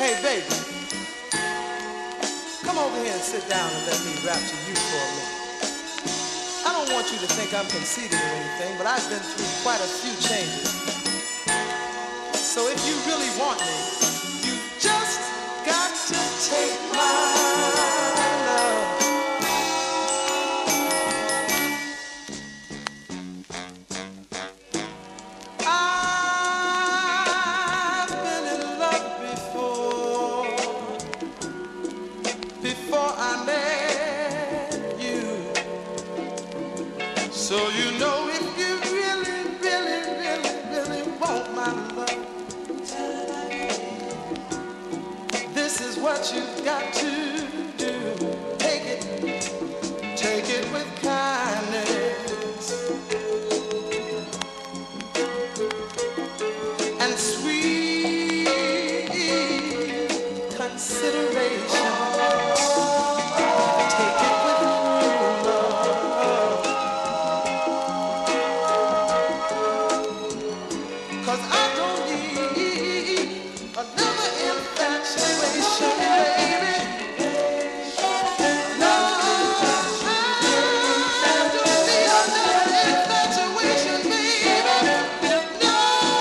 Hey, baby, come over here and sit down and let me rap to you for a minute. I don't want you to think I'm conceited or anything, but I've been through quite a few changes. So if you really want me, you just got to take my love. I've been in love before I met you. So you know if you really, really, really, really want my love, this is what you've got to do. Take it with kindness and sweet consideration. Take it with true love, 'cause I don't need another infatuation, baby. No, I don't need another infatuation, baby. No.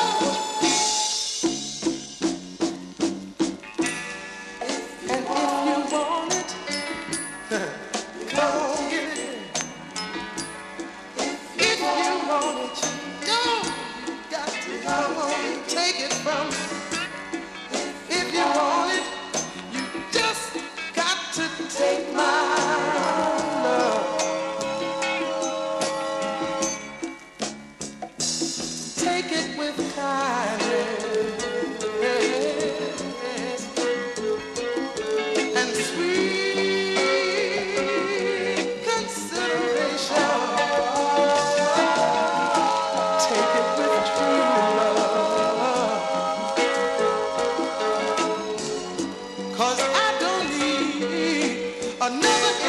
And if you want it, come on, get it. If you want it, you know you got to come on and take it from me. If you want it, you just got to take my love. Take it with kindness and sweet consideration. Take it with true love, 'cause I don't need another